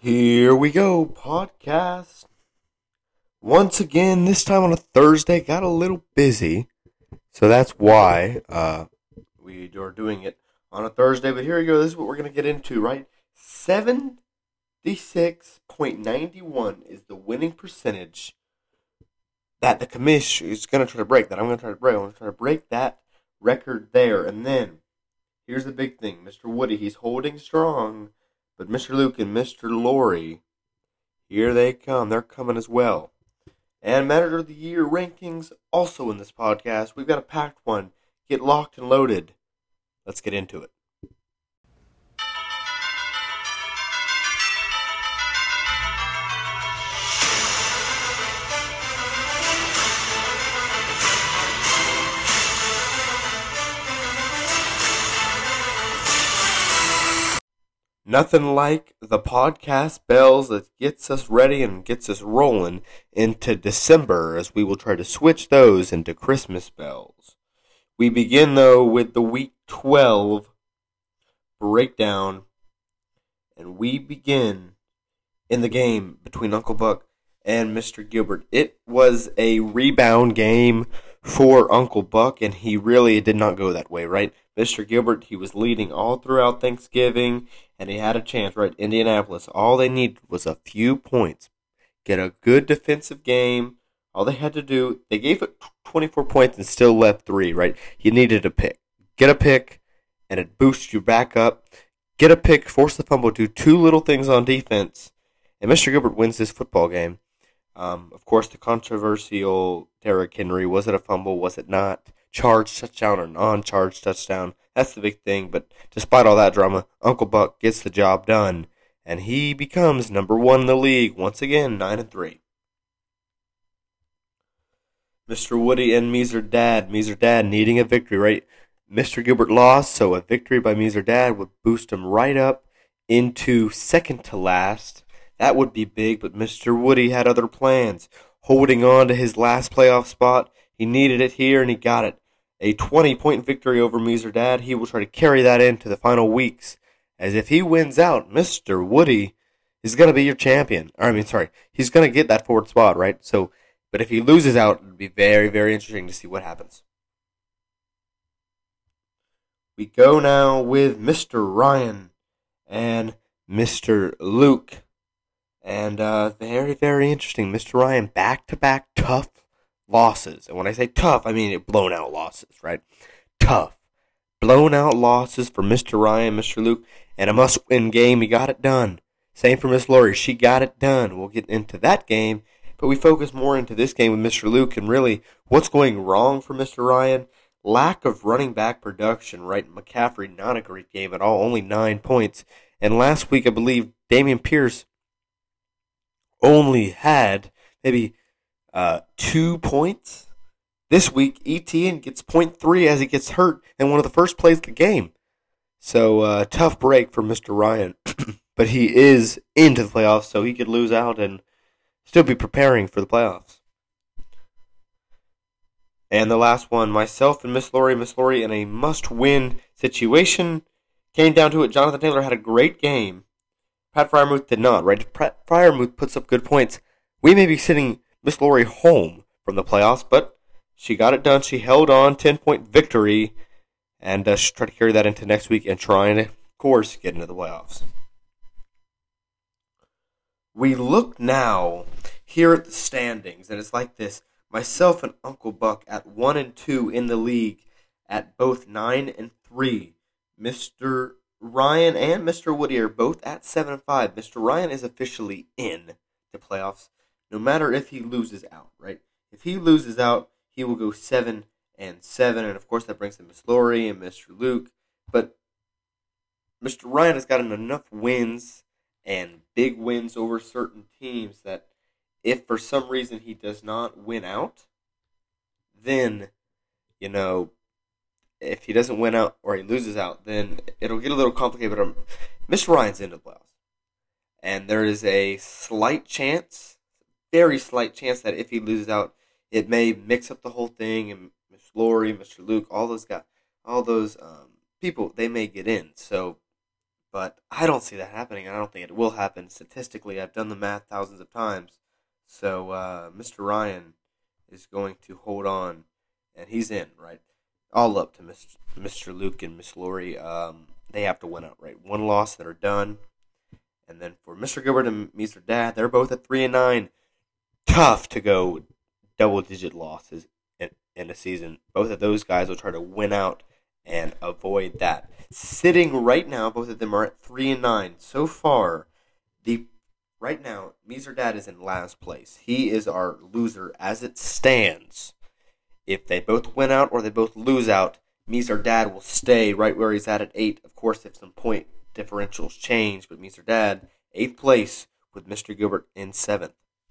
Here we go, podcast. Once again, this time on a Thursday, got a little busy. So that's why we are doing it on a Thursday. But here we go, this is what we're going to get into, right? 76.91 is the winning percentage that the commission is going to try to break, that I'm going to try to break. I'm going to try to break that record there. And then, here's the big thing. Mr. Woody, he's holding strong. But Mr. Luke and Mr. Laurie, here they come. They're coming as well. And Manager of the Year rankings also in this podcast. We've got a packed one. Get locked and loaded. Let's get into it. Nothing like the podcast bells that gets us ready and gets us rolling into December, as we will try to switch those into Christmas bells. We begin, though, with the Week 12 breakdown, and we begin in the game between Uncle Buck and Mr. Gilbert. It was a rebound game for Uncle Buck, and he really did not go that way, right? Mr. Gilbert, he was leading all throughout Thanksgiving, and he had a chance, right? Indianapolis, all they needed was a few points. Get a good defensive game. All they had to do, they gave it 24 points and still left 3, right? You needed a pick. Get a pick, and it boosts you back up. Get a pick, force the fumble, do 2 little things on defense, and Mr. Gilbert wins this football game. Of course, the controversial Derrick Henry, was it a fumble, was it not? Charged touchdown or non-charged touchdown. That's the big thing, but despite all that drama, Uncle Buck gets the job done, and he becomes number 1 in the league, once again, 9-3. Mr. Woody and Meezer Dad needing a victory, right? Mr. Gilbert lost, so a victory by Meezer Dad would boost him right up into second to last. That would be big, but Mr. Woody had other plans. Holding on to his last playoff spot, he needed it here, and he got it. A 20-point victory over Meezer Dad. He will try to carry that into the final weeks. As if he wins out, Mr. Woody is going to be your champion. He's going to get that 4th spot, right? But if he loses out, it'll be very, very interesting to see what happens. We go now with Mr. Ryan and Mr. Luke. And very, very interesting. Mr. Ryan, back-to-back tough losses. And when I say tough, I mean blown-out losses, right? Tough. Blown-out losses for Mr. Ryan, Mr. Luke, and a must-win game. He got it done. Same for Miss Laurie. She got it done. We'll get into that game, but we focus more into this game with Mr. Luke and really what's going wrong for Mr. Ryan. Lack of running back production, right? McCaffrey, not a great game at all, only 9 points. And last week, I believe, Dameon Pierce only had maybe 2 points. This week, Etienne gets 0.3 as he gets hurt in one of the first plays of the game. So, tough break for Mr. Ryan. But he is into the playoffs, so he could lose out and still be preparing for the playoffs. And the last one, myself and Miss Laurie in a must-win situation. Came down to it. Jonathan Taylor had a great game. Pat Fryermuth did not, right? If Pat Fryermuth puts up good points, we may be sitting Miss Laurie home from the playoffs, but she got it done. She held on, 10-point victory, and she'll try to carry that into next week and trying to, of course, get into the playoffs. We look now here at the standings, and it's like this. Myself and Uncle Buck at 1-2 in the league at both 9-3. Mr. Ryan and Mr. Woody are both at 7-5. Mr. Ryan is officially in the playoffs, no matter if he loses out, right? If he loses out, he will go 7-7, and of course that brings in Miss Laurie and Mr. Luke. But Mr. Ryan has gotten enough wins and big wins over certain teams that if for some reason he does not win out, then, if he doesn't win out or he loses out, then it'll get a little complicated. But Mr. Ryan's into the playoffs. And there is a slight chance, very slight chance, that if he loses out, it may mix up the whole thing. And Miss Laurie, Mr. Luke, all those people, they may get in. But I don't see that happening. I don't think it will happen. Statistically, I've done the math thousands of times. So Mr. Ryan is going to hold on, and he's in, right? All up to Mr. Luke and Miss Lori. They have to win outright. One loss, that are done. And then for Mr. Gilbert and Mr. Dad, they're both at 3-9. Tough to go double-digit losses in a season. Both of those guys will try to win out and avoid that. Sitting right now, both of them are at 3-9. So far, right now, Mr. Dad is in last place. He is our loser as it stands. If they both win out or they both lose out, Mr. Dad will stay right where he's at 8. Of course, if some point differentials change, but Mr. Dad, 8th place with Mr. Gilbert in 7th.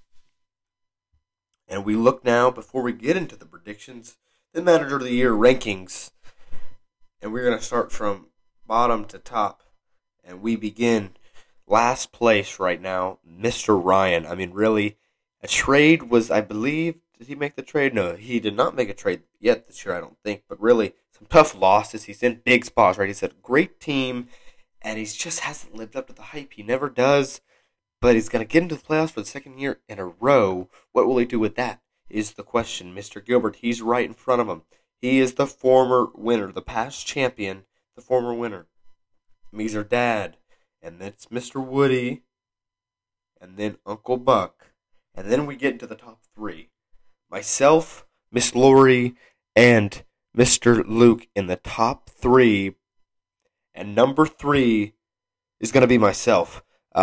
And we look now, before we get into the predictions, the Manager of the Year rankings. And we're going to start from bottom to top. And we begin last place right now, Mr. Ryan. I mean, really, a trade was, I believe, did he make the trade? No, he did not make a trade yet this year, I don't think. But really, some tough losses. He's in big spots, right? He's a great team. And he just hasn't lived up to the hype. He never does. But he's going to get into the playoffs for the second year in a row. What will he do with that is the question. Mr. Gilbert, he's right in front of him. He is the former winner, the past champion, the former winner. Mr. Dad. And then it's Mr. Woody. And then Uncle Buck. And then we get into the top 3. Myself, Miss Lori, and Mr. Luke in the top 3. And number 3 is going to be myself.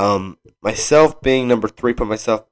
Myself being number 3, put myself,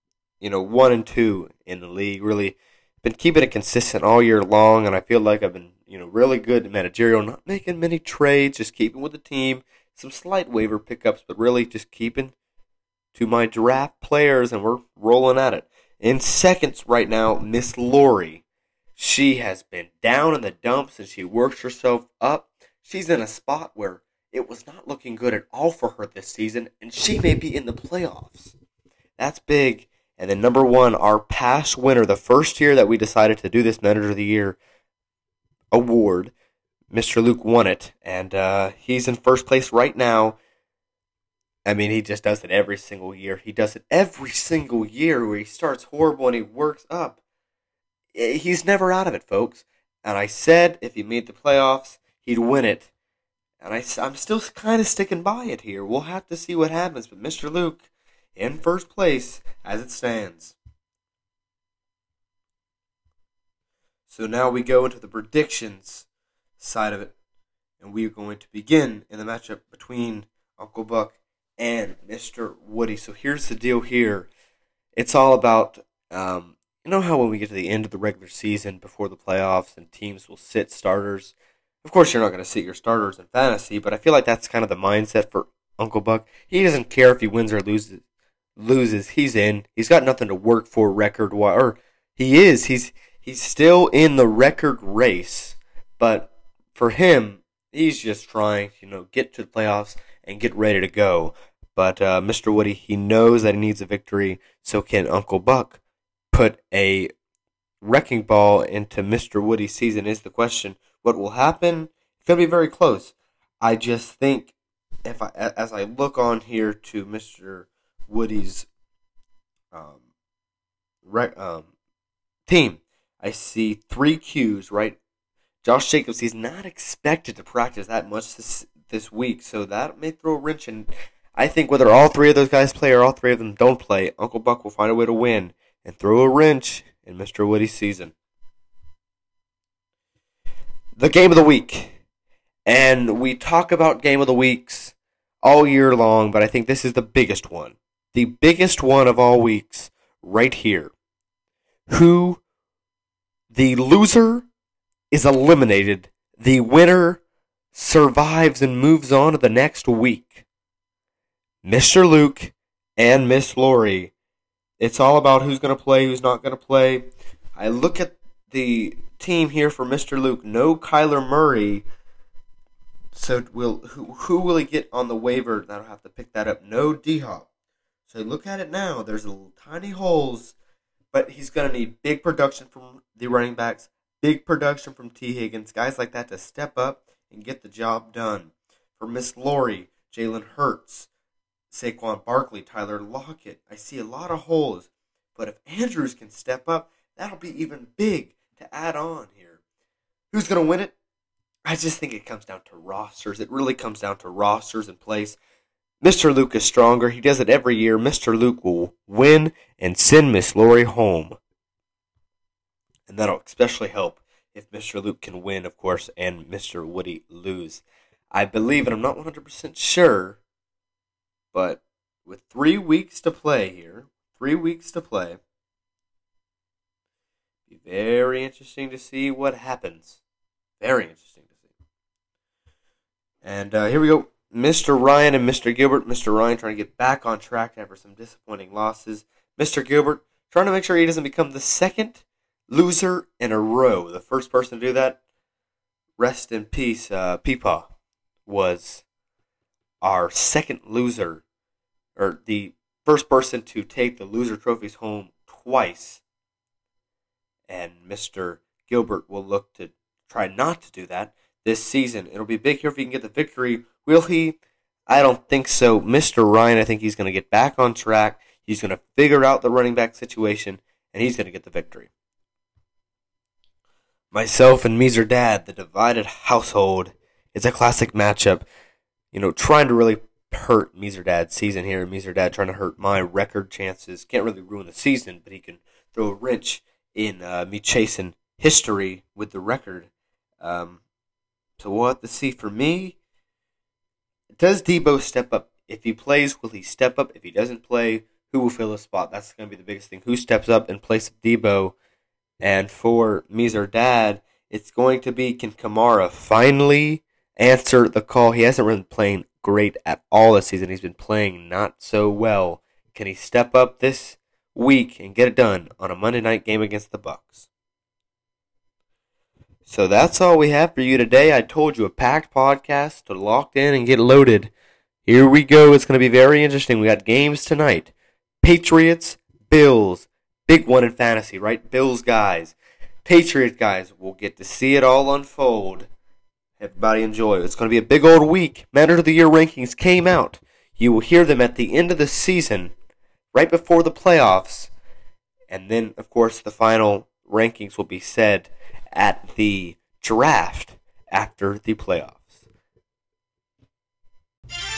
1 and 2 in the league. Really been keeping it consistent all year long, and I feel like I've been, really good at managerial, not making many trades, just keeping with the team, some slight waiver pickups, but really just keeping to my draft players, and we're rolling at it. In seconds right now, Miss Lori. She has been down in the dumps, and she works herself up. She's in a spot where it was not looking good at all for her this season, and she may be in the playoffs. That's big. And then number 1, our past winner, the first year that we decided to do this Manager of the Year award, Mr. Luke won it, and he's in first place right now. I mean, he just does it every single year. He does it every single year where he starts horrible and he works up. He's never out of it, folks. And I said if he made the playoffs, he'd win it. And I'm still kind of sticking by it here. We'll have to see what happens. But Mr. Luke, in first place as it stands. So now we go into the predictions side of it. And we are going to begin in the matchup between Uncle Buck and Mr. Woody. So here's the deal here. It's all about, you know how when we get to the end of the regular season before the playoffs and teams will sit starters. Of course, you're not going to sit your starters in fantasy, but I feel like that's kind of the mindset for Uncle Buck. He doesn't care if he wins or loses. He's in. He's got nothing to work for record-wise. Or he is. He's still in the record race. But for him, he's just trying to, get to the playoffs and get ready to go. But Mr. Woody, he knows that he needs a victory. So can Uncle Buck put a wrecking ball into Mr. Woody's season is the question. What will happen? It's going to be very close. I just think as I look on here to Mr. Woody's team, I see 3 Qs, right? Josh Jacobs, he's not expected to practice that much this week, so that may throw a wrench in. I think whether all 3 of those guys play or all 3 of them don't play, Uncle Buck will find a way to win and throw a wrench in Mr. Woody's season. The game of the week. And we talk about game of the weeks all year long, but I think this is the biggest one. The biggest one of all weeks right here. The loser is eliminated. The winner survives and moves on to the next week. Mr. Luke and Miss Lori. It's all about who's going to play, who's not going to play. I look at the team here for Mr. Luke. No Kyler Murray. So who will he get on the waiver? That'll have to pick that up. No D-Hop. So look at it now. There's little tiny holes, but he's going to need big production from the running backs, big production from T. Higgins, guys like that to step up and get the job done. For Miss Lori, Jalen Hurts, Saquon Barkley, Tyler Lockett. I see a lot of holes. But if Andrews can step up, that'll be even big to add on here. Who's going to win it? I just think it comes down to rosters. It really comes down to rosters in place. Mr. Luke is stronger. He does it every year. Mr. Luke will win and send Miss Lori home. And that'll especially help if Mr. Luke can win, of course, and Mr. Woody lose. I believe, and I'm not 100% sure, but with 3 weeks to play here, 3 weeks to play, be very interesting to see what happens. Very interesting to see. And here we go. Mr. Ryan and Mr. Gilbert. Mr. Ryan trying to get back on track after some disappointing losses. Mr. Gilbert trying to make sure he doesn't become the second loser in a row. The first person to do that, rest in peace, Peepaw, was our second loser, or the first person to take the loser trophies home twice. And Mr. Gilbert will look to try not to do that this season. It'll be big here if he can get the victory. Will he? I don't think so. Mr. Ryan, I think he's going to get back on track. He's going to figure out the running back situation, and he's going to get the victory. Myself and Meezer Dad, the divided household. It's a classic matchup. Trying to really hurt Meezer Dad's season here. Meezer Dad trying to hurt my record chances. Can't really ruin the season, but he can throw a wrench in me chasing history with the record. So we'll have to see. For me, does Debo step up? If he plays, will he step up? If he doesn't play, who will fill his spot? That's going to be the biggest thing. Who steps up in place of Debo? And for Meezer Dad, it's going to be, can Kamara finally answer the call? He hasn't been playing great at all this season. He's been playing not so well. Can he step up this week and get it done on a Monday night game against the Bucs? So that's all we have for you today. I told you, a packed podcast to lock in and get loaded. Here we go. It's going to be very interesting. We got games tonight. Patriots, Bills. Big one in fantasy, right? Bills guys. Patriots guys. We'll get to see it all unfold. Everybody enjoy. It's going to be a big old week. Man of the Year rankings came out. You will hear them at the end of the season, right before the playoffs. And then, of course, the final rankings will be said at the draft after the playoffs.